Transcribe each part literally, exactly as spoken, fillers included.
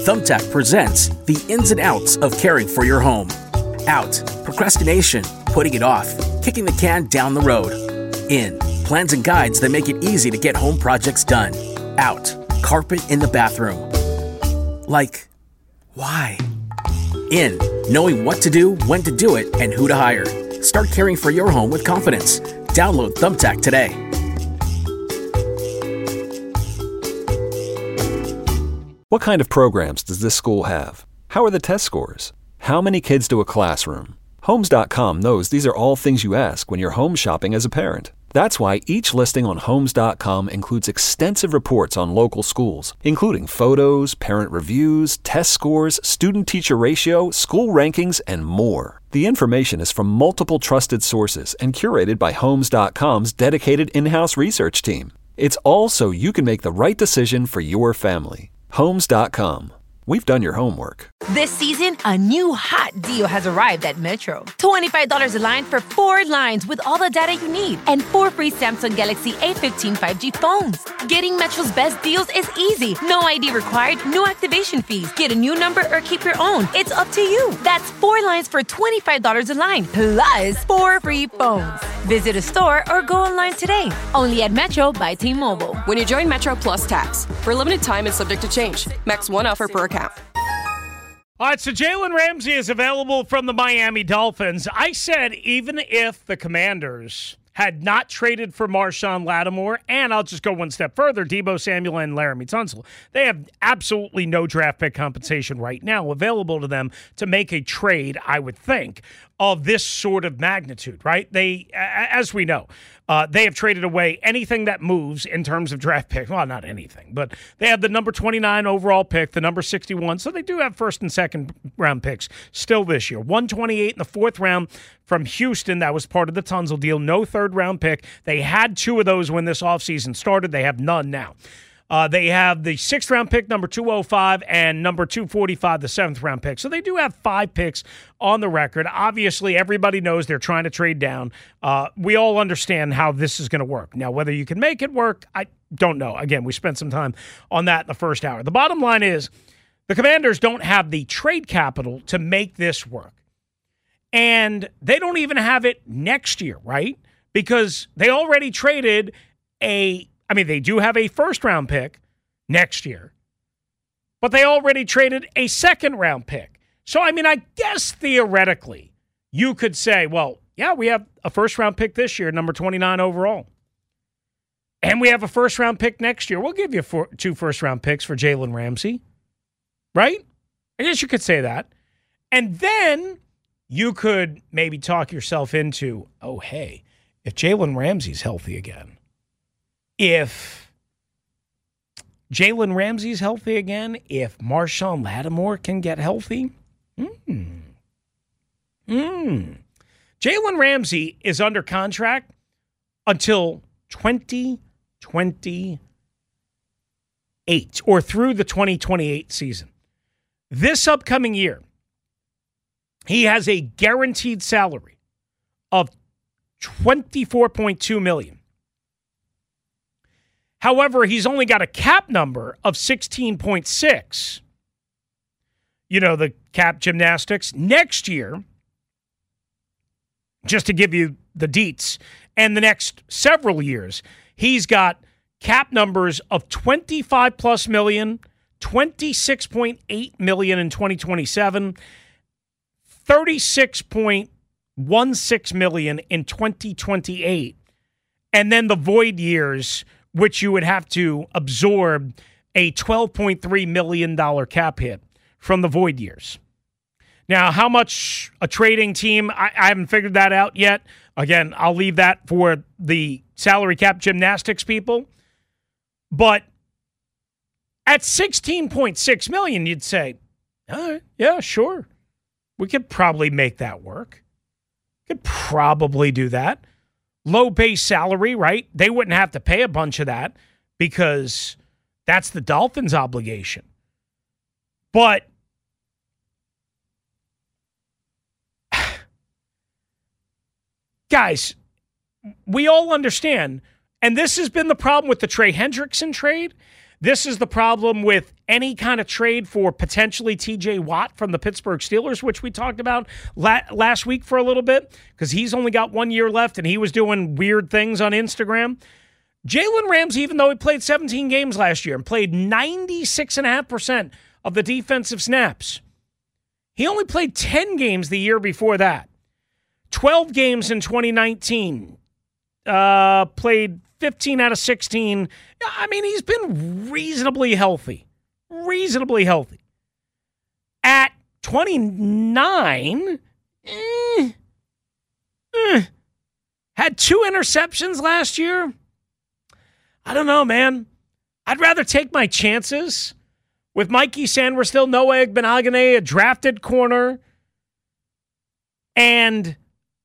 Thumbtack presents the ins and outs of caring for your home. Out, procrastination, putting it off, kicking the can down the road. In, plans and guides that make it easy to get home projects done. Out, carpet in the bathroom. Like, why? In, knowing what to do, when to do it, and who to hire. Start caring for your home with confidence. Download Thumbtack today. What kind of programs does this school have? How are the test scores? How many kids do a classroom? Homes dot com knows these are all things you ask when you're home shopping as a parent. That's why each listing on Homes dot com includes extensive reports on local schools, including photos, parent reviews, test scores, student-teacher ratio, school rankings, and more. The information is from multiple trusted sources and curated by Homes dot com's dedicated in-house research team. It's all so you can make the right decision for your family. Homes dot com. We've done your homework. This season, a new hot deal has arrived at Metro. twenty-five dollars a line for four lines with all the data you need and four free Samsung Galaxy A fifteen five G phones. Getting Metro's best deals is easy. No I D required, no activation fees. Get a new number or keep your own. It's up to you. That's four lines for twenty-five dollars a line, plus four free phones. Visit a store or go online today. Only at Metro by T-Mobile. When you join Metro Plus Tax. For a limited time and subject to change. Max one offer per account. All right, so Jalen Ramsey is available from the Miami Dolphins. I said even if the Commanders had not traded for Marshawn Lattimore, and I'll just go one step further, Deebo Samuel and Laramie Tunsil, they have absolutely no draft pick compensation right now available to them to make a trade, I would think, of this sort of magnitude, right? They, as we know, uh, they have traded away anything that moves in terms of draft pick. Well, not anything, but they have the number twenty-nine overall pick, the number sixty-one, so they do have first and second round picks still this year. one twenty-eight in the fourth round from Houston. That was part of the Tunsil deal. No third round pick. They had two of those when this offseason started. They have none now. Uh, they have the sixth round pick, number two oh five, and number two forty-five, the seventh round pick. So they do have five picks on the record. Obviously, everybody knows they're trying to trade down. Uh, we all understand how this is going to work. Now, whether you can make it work, I don't know. Again, we spent some time on that in the first hour. The bottom line is the Commanders don't have the trade capital to make this work. And they don't even have it next year, right? Because they already traded a I mean, they do have a first-round pick next year, but they already traded a second-round pick. So, I mean, I guess theoretically you could say, well, yeah, we have a first-round pick this year, number twenty-nine overall. And we have a first-round pick next year. We'll give you four, two first-round picks for Jalen Ramsey, right? I guess you could say that. And then you could maybe talk yourself into, oh, hey, if Jalen Ramsey's healthy again, If Jalen Ramsey's healthy again, if Marshawn Lattimore can get healthy, mm, mm. Jalen Ramsey is under contract until twenty twenty-eight or through the twenty twenty-eight season. This upcoming year, he has a guaranteed salary of twenty-four point two million dollars. However, he's only got a cap number of sixteen point six. You know, the cap gymnastics. Next year, just to give you the deets, and the next several years, he's got cap numbers of twenty-five plus million, twenty-six point eight million in twenty twenty-seven, thirty-six point one six million in twenty twenty-eight, and then the void years, which you would have to absorb a twelve point three million dollars cap hit from the void years. Now, how much a trading team, I, I haven't figured that out yet. Again, I'll leave that for the salary cap gymnastics people. But at sixteen point six million dollars, you'd say, all right, yeah, sure. We could probably make that work. Could probably do that. Low base salary, right? They wouldn't have to pay a bunch of that because that's the Dolphins' obligation. But guys, we all understand, and this has been the problem with the Trey Hendrickson trade. This is the problem with any kind of trade for potentially T J Watt from the Pittsburgh Steelers, which we talked about la- last week for a little bit, because he's only got one year left and he was doing weird things on Instagram. Jalen Ramsey, even though he played seventeen games last year and played ninety-six point five percent of the defensive snaps, he only played ten games the year before that. twelve games in twenty nineteen. Uh, played fifteen out of sixteen. I mean, he's been reasonably healthy. Reasonably healthy. At twenty-nine, eh, eh, had two interceptions last year. I don't know, man. I'd rather take my chances with Mikey Sanders, Noah Igbenogany, a drafted corner, and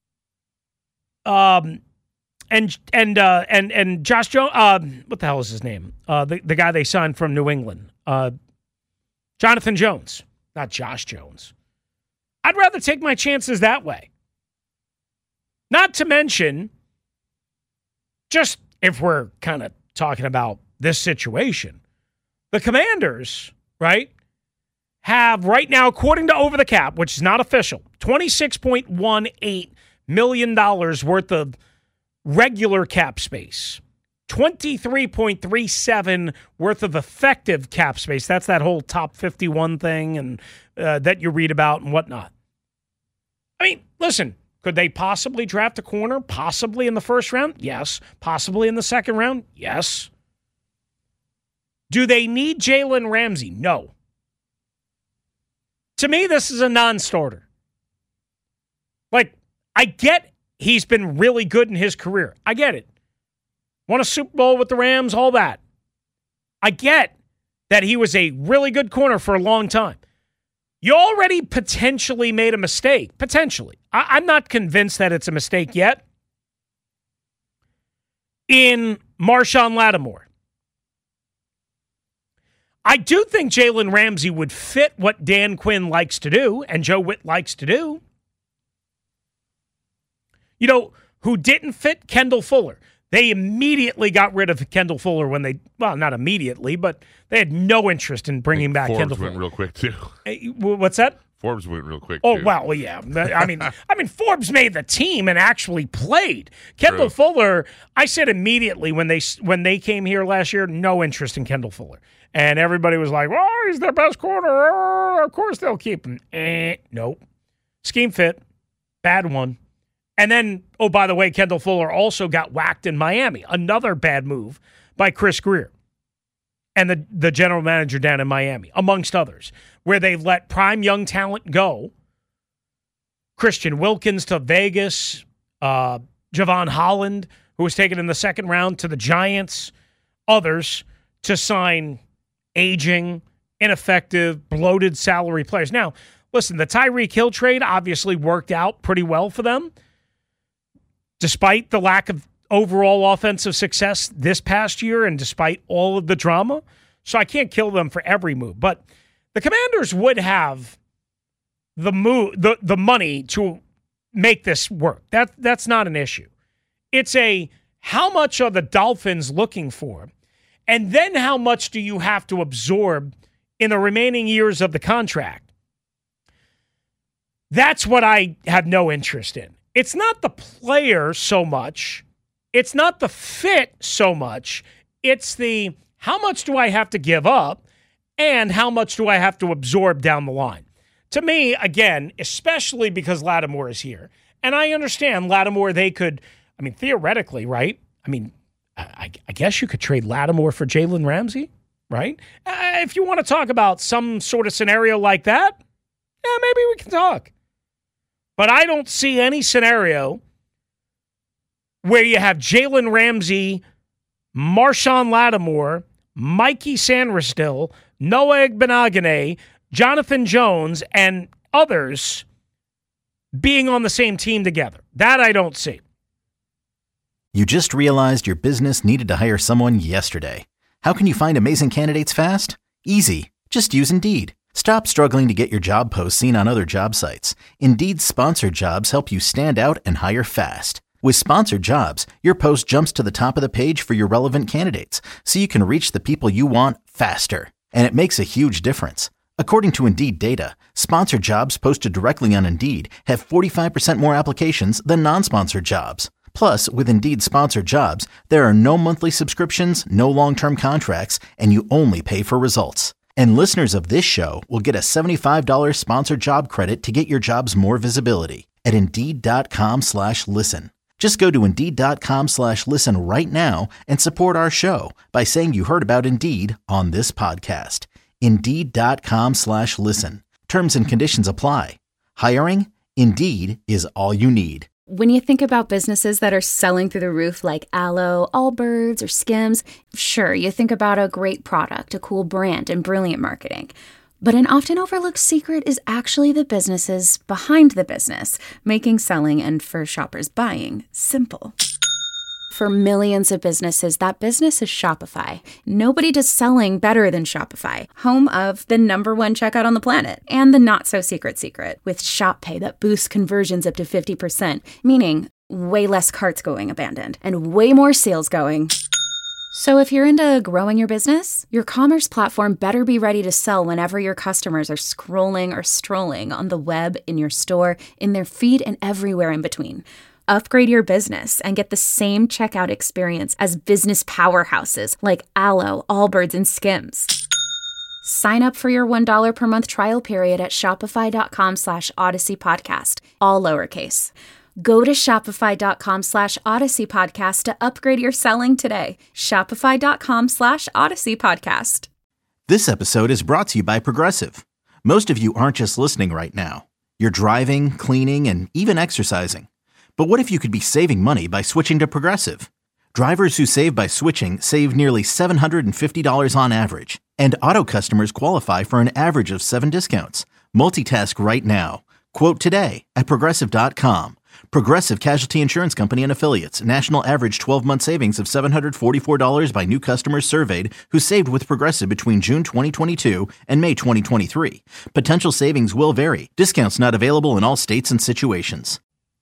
um, and and uh, and and Josh Jones. Uh, what the hell is his name? Uh, the the guy they signed from New England, uh, Jonathan Jones, not Josh Jones. I'd rather take my chances that way. Not to mention, just if we're kind of talking about this situation, the Commanders, right, have right now, according to Over the Cap, which is not official, twenty-six point one eight million dollars worth of regular cap space, twenty-three point three seven worth of effective cap space. That's that whole top fifty-one thing and uh, that you read about and whatnot. I mean, listen, could they possibly draft a corner? Possibly in the first round? Yes. Possibly in the second round? Yes. Do they need Jalen Ramsey? No. To me, this is a non-starter. Like, I get he's been really good in his career. I get it. Won a Super Bowl with the Rams, all that. I get that he was a really good corner for a long time. You already potentially made a mistake. Potentially. I- I'm not convinced that it's a mistake yet. In Marshon Lattimore. I do think Jalen Ramsey would fit what Dan Quinn likes to do and Joe Witt likes to do. You know, who didn't fit? Kendall Fuller. They immediately got rid of Kendall Fuller when they, well, not immediately, but they had no interest in bringing back Forbes Kendall went Fuller. real quick, too. What's that? Forbes went real quick, Oh, too. well, yeah. I mean, I mean, Forbes made the team and actually played. Kendall True. Fuller, I said immediately when they when they came here last year, no interest in Kendall Fuller. And everybody was like, well, he's their best corner. Oh, of course they'll keep him. Eh, nope. Scheme fit. Bad one. And then, oh, by the way, Kendall Fuller also got whacked in Miami. Another bad move by Chris Grier and the, the general manager down in Miami, amongst others, where they let prime young talent go. Christian Wilkins to Vegas, uh, Javon Holland, who was taken in the second round, to the Giants, others to sign aging, ineffective, bloated salary players. Now, listen, the Tyreek Hill trade obviously worked out pretty well for them, despite the lack of overall offensive success this past year and despite all of the drama. So I can't kill them for every move. But the Commanders would have the move, the, the money to make this work. That That's not an issue. It's a, how much are the Dolphins looking for? And then how much do you have to absorb in the remaining years of the contract? That's what I have no interest in. It's not the player so much. It's not the fit so much. It's the, how much do I have to give up and how much do I have to absorb down the line? To me, again, especially because Lattimore is here, and I understand Lattimore, they could, I mean, theoretically, right? I mean, I, I guess you could trade Lattimore for Jalen Ramsey, right? Uh, if you want to talk about some sort of scenario like that, yeah, maybe we can talk. But I don't see any scenario where you have Jalen Ramsey, Marshon Lattimore, Mikey Sanders, Noah Igbenogany, Jonathan Jones, and others being on the same team together. That I don't see. You just realized your business needed to hire someone yesterday. How can you find amazing candidates fast? Easy. Just use Indeed. Stop struggling to get your job posts seen on other job sites. Indeed's sponsored jobs help you stand out and hire fast. With sponsored jobs, your post jumps to the top of the page for your relevant candidates, so you can reach the people you want faster. and it makes a huge difference. According to Indeed data, sponsored jobs posted directly on Indeed have forty-five percent more applications than non-sponsored jobs. Plus, with Indeed sponsored jobs, there are no monthly subscriptions, no long-term contracts, and you only pay for results. And listeners of this show will get a seventy-five dollars sponsored job credit to get your jobs more visibility at Indeed.com slash listen. Just go to Indeed.com slash listen right now and support our show by saying you heard about Indeed on this podcast. Indeed.com slash listen. Terms and conditions apply. Hiring? Indeed is all you need. When you think about businesses that are selling through the roof like Aloe, Allbirds, or Skims, sure, you think about a great product, a cool brand, and brilliant marketing. But an often overlooked secret is actually the businesses behind the business, making selling and, for shoppers, buying simple. For millions of businesses, that business is Shopify. Nobody does selling better than Shopify, home of the number one checkout on the planet and the not-so-secret secret with Shop Pay that boosts conversions up to fifty percent, meaning way less carts going abandoned and way more sales going. So if you're into growing your business, your commerce platform better be ready to sell whenever your customers are scrolling or strolling on the web, in your store, in their feed, and everywhere in between. Upgrade your business and get the same checkout experience as business powerhouses like Aloe, Allbirds, and Skims. Sign up for your one dollar per month trial period at shopify.com slash Odyssey Podcast, all lowercase. Go to shopify.com slash Odyssey Podcast to upgrade your selling today. Shopify.com slash Odyssey Podcast. This episode is brought to you by Progressive. Most of you aren't just listening right now. You're driving, cleaning, and even exercising. But what if you could be saving money by switching to Progressive? Drivers who save by switching save nearly seven hundred fifty dollars on average. And auto customers qualify for an average of seven discounts. Multitask right now. Quote today at Progressive dot com. Progressive Casualty Insurance Company and Affiliates. National average twelve-month savings of seven hundred forty-four dollars by new customers surveyed who saved with Progressive between June twenty twenty-two and May twenty twenty-three. Potential savings will vary. Discounts not available in all states and situations.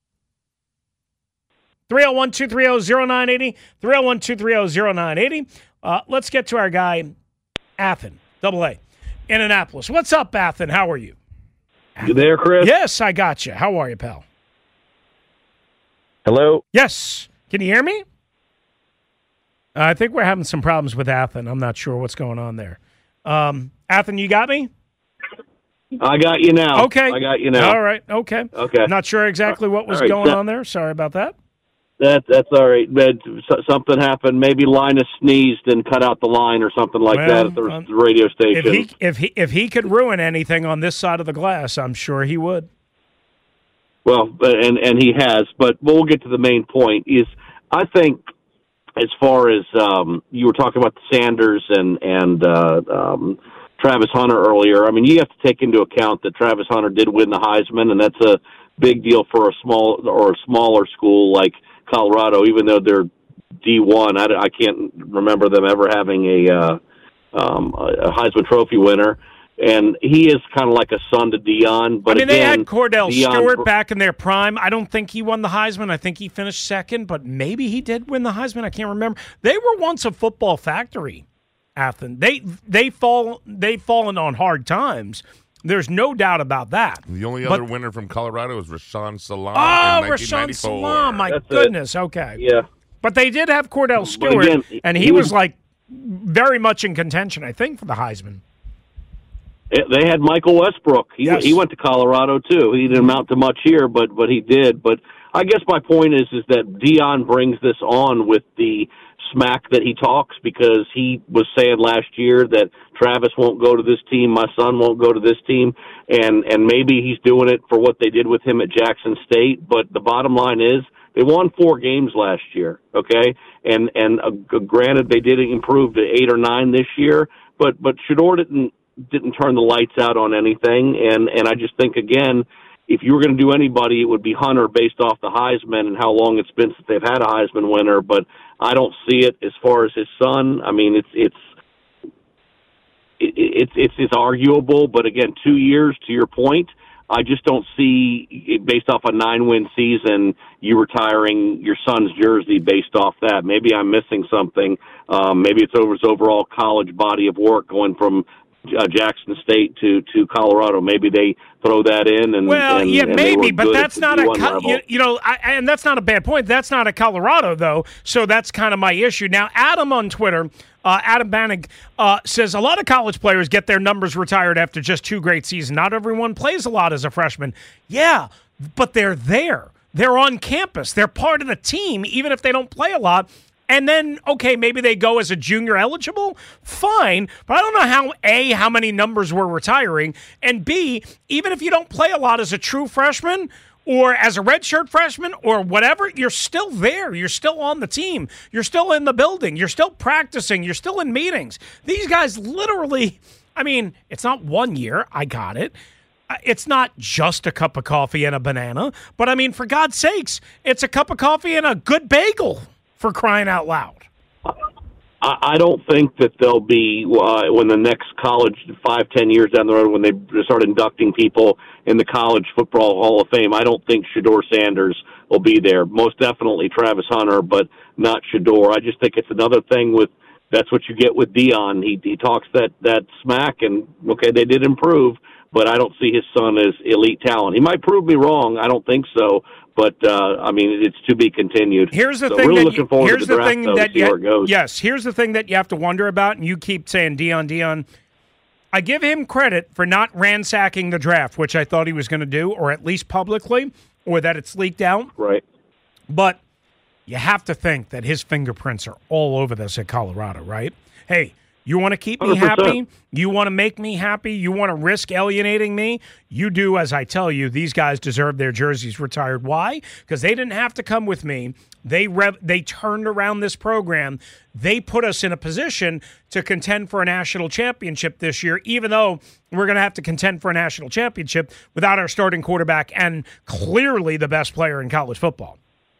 three oh one, two three oh, oh nine eight oh, three oh one, two three oh, oh nine eight oh. Uh, let's get to our guy, Athen, double A, in Annapolis. What's up, Athen? How are you? You there, Chris? Yes, I got you. How are you, pal? Hello? Yes. Can you hear me? Uh, I think we're having some problems with Athen. I'm not sure what's going on there. Um, Athen, you got me? I got you now. Okay. I got you now. All right. Okay. Okay. Not sure exactly what was right, going so- on there. Sorry about that. That, that's all right. But something happened. Maybe Linus sneezed and cut out the line or something like Well, that at the um, radio station. If he if he if he could ruin anything on this side of the glass, I'm sure he would. Well, and and he has. But we'll get to the main point. Is I think as far as um, you were talking about the Sanders and and uh, um, Travis Hunter earlier. I mean, you have to take into account that Travis Hunter did win the Heisman, and that's a big deal for a small or a smaller school like Colorado, even though they're D one. I, I can't remember them ever having a, uh, um, a Heisman Trophy winner. And he is kind of like a son to Deion. But I mean, again, they had Cordell Deion, Stewart back in their prime. I don't think he won the Heisman. I think he finished second, but maybe he did win the Heisman. I can't remember. They were once a football factory, Athens. They they fall they've fallen on hard times. There's no doubt about that. The only but, other winner from Colorado is Rashawn Salam. Oh, in Rashawn Salam! My That's goodness. It. Okay. Yeah. But they did have Cordell Stewart, again, and he, he was, was like very much in contention, I think, for the Heisman. They had Michael Westbrook. He Yes. he went to Colorado too. He didn't amount to much here, but but he did. But I guess my point is is that Deion brings this on with the smack that he talks, because he was saying last year that Travis won't go to this team, my son won't go to this team, and and maybe he's doing it for what they did with him at Jackson State. But the bottom line is they won four games last year, okay, and and uh, granted they did improve to eight or nine this year, but but Shedeur didn't. didn't turn the lights out on anything, and, and I just think, again, if you were going to do anybody, it would be Hunter based off the Heisman and how long it's been since they've had a Heisman winner, but I don't see it as far as his son. I mean, it's it's it's it's, it's arguable, but again, two years, to your point, I just don't see, based off a nine-win season, you retiring your son's jersey based off that. Maybe I'm missing something. Um, maybe it's over his overall college body of work, going from uh, Jackson State to, to Colorado. Maybe they throw that in. And well, and, yeah, and maybe, but that's not a co- you, you know, I, and that's not a bad point. That's not a Colorado though, so that's kind of my issue. Now, Adam on Twitter, uh, Adam Bannig uh, says a lot of college players get their numbers retired after just two great seasons. Not everyone plays a lot as a freshman. Yeah, but they're there. They're on campus. They're part of the team, even if they don't play a lot. And then, okay, maybe they go as a junior eligible, fine. But I don't know how, A, how many numbers were retiring, and B, even if you don't play a lot as a true freshman or as a redshirt freshman or whatever, you're still there. You're still on the team. You're still in the building. You're still practicing. You're still in meetings. These guys literally, I mean, it's not one year. I got it. It's not just a cup of coffee and a banana. But, I mean, for God's sakes, it's a cup of coffee and a good bagel. For crying out loud. I don't think that they'll be, uh, when the next college, five, ten years down the road, when they start inducting people in the College Football Hall of Fame, I don't think Shedeur Sanders will be there. Most definitely Travis Hunter, but not Shedeur. I just think it's another thing with, that's what you get with Deion. He, he talks that, that smack, and, okay, they did improve, but I don't see his son as elite talent. He might prove me wrong. I don't think so. But, uh, I mean, it's to be continued. Here's the so thing really that looking you, forward here's to the, the draft, thing though, that see you, where it goes. Yes, here's the thing that you have to wonder about, and you keep saying Deion, Deion. I give him credit for not ransacking the draft, which I thought he was going to do, or at least publicly, or that it's leaked out. Right. But you have to think that his fingerprints are all over this at Colorado, right? Hey, you want to keep me one hundred percent. happy? You want to make me happy? You want to risk alienating me? You do as I tell you. These guys deserve their jerseys retired. Why? Because they didn't have to come with me. They rev- they turned around this program. They put us in a position to contend for a national championship this year, even though we're going to have to contend for a national championship without our starting quarterback and clearly the best player in college football.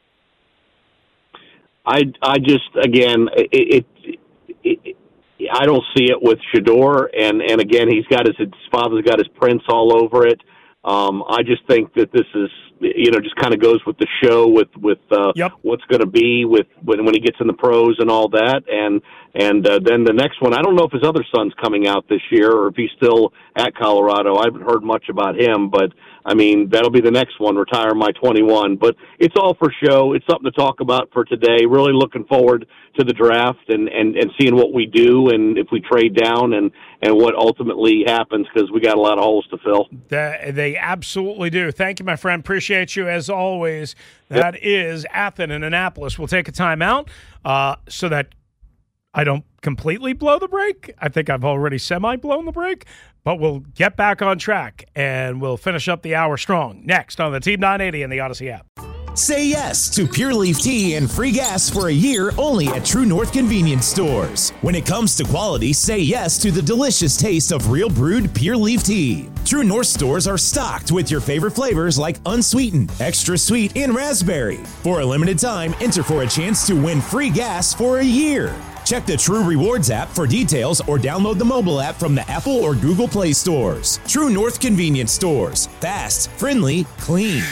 I, I just, again, it, it, it I don't see it with Shedeur, and, and again, he's got his, his father's got his prints all over it. Um, I just think that this is, you know, just kind of goes with the show, with with uh, yep. what's going to be with when when he gets in the pros and all that, and and uh, then the next one. I don't know if his other son's coming out this year or if he's still at Colorado. I haven't heard much about him, but I mean that'll be the next one. Retire my twenty-one, but it's all for show. It's something to talk about for today. Really looking forward to the draft and, and, and seeing what we do and if we trade down and, and what ultimately happens, because we got a lot of holes to fill. They, they absolutely do. Thank you, my friend. Appreciate you as always. That yep. is Athen in Annapolis. We'll take a timeout uh, so that I don't completely blow the break. I think I've already semi-blown the break, but we'll get back on track and we'll finish up the hour strong. Next on the Team nine eighty and the Odyssey app. Say yes to Pure Leaf Tea and free gas for a year only at True North Convenience Stores. When it comes to quality, say yes to the delicious taste of real brewed Pure Leaf Tea. True North stores are stocked with your favorite flavors like unsweetened, extra sweet, and raspberry. For a limited time, enter for a chance to win free gas for a year. Check the True Rewards app for details or download the mobile app from the Apple or Google Play stores. True North Convenience Stores. Fast, friendly, clean.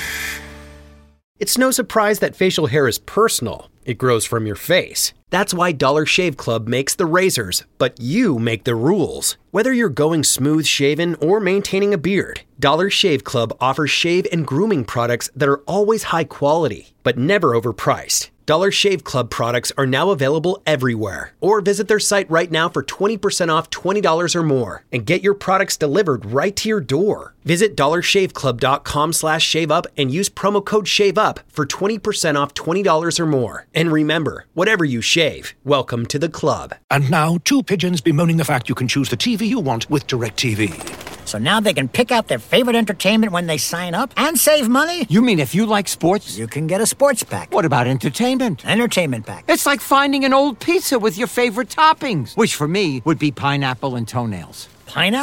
It's no surprise that facial hair is personal. It grows from your face. That's why Dollar Shave Club makes the razors, but you make the rules. Whether you're going smooth shaven or maintaining a beard, Dollar Shave Club offers shave and grooming products that are always high quality, but never overpriced. Dollar Shave Club products are now available everywhere. Or visit their site right now for twenty percent off twenty dollars or more and get your products delivered right to your door. Visit dollarshaveclub.com slash shave up and use promo code SHAVEUP for twenty percent off twenty dollars or more. And remember, whatever you shave, welcome to the club. And now, two pigeons bemoaning the fact you can choose the T V you want with DirecTV. So now they can pick out their favorite entertainment when they sign up and save money? You mean if you like sports? You can get a sports pack. What about entertainment? Entertainment pack. It's like finding an old pizza with your favorite toppings, which for me would be pineapple and toenails. Pineapple?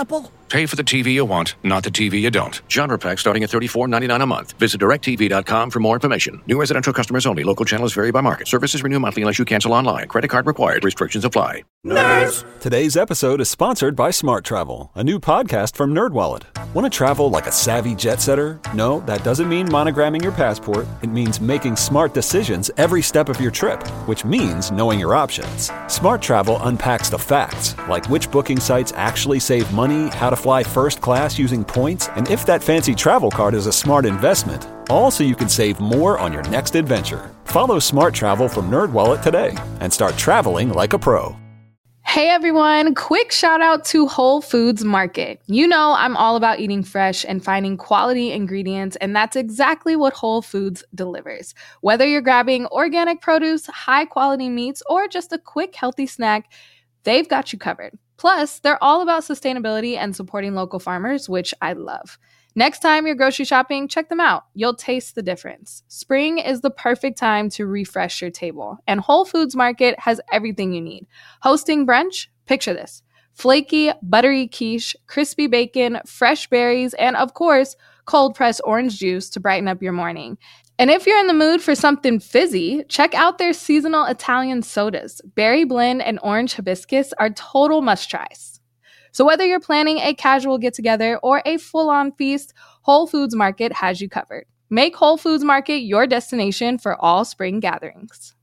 Pay for the T V you want, not the T V you don't. Genre pack starting at thirty-four ninety-nine a month. Visit direct t v dot com for more information. New residential customers only. Local channels vary by market. Services renew monthly unless you cancel online. Credit card required. Restrictions apply. Nerds! Today's episode is sponsored by Smart Travel, a new podcast from NerdWallet. Want to travel like a savvy jet setter? No, that doesn't mean monogramming your passport. It means making smart decisions every step of your trip, which means knowing your options. Smart Travel unpacks the facts, like which booking sites actually save money, how to fly first class using points, and if that fancy travel card is a smart investment. All so you can save more on your next adventure. Follow Smart Travel from NerdWallet today and start traveling like a pro. Hey everyone, quick shout out to Whole Foods Market. You know I'm all about eating fresh and finding quality ingredients, and that's exactly what Whole Foods delivers. Whether you're grabbing organic produce, high quality meats, or just a quick healthy snack, they've got you covered. Plus, they're all about sustainability and supporting local farmers, which I love. Next time you're grocery shopping, check them out. You'll taste the difference. Spring is the perfect time to refresh your table, and Whole Foods Market has everything you need. Hosting brunch? Picture this. Flaky, buttery quiche, crispy bacon, fresh berries, and of course, cold-pressed orange juice to brighten up your morning. And if you're in the mood for something fizzy, check out their seasonal Italian sodas. Berry blend and orange hibiscus are total must-tries. So whether you're planning a casual get-together or a full-on feast, Whole Foods Market has you covered. Make Whole Foods Market your destination for all spring gatherings.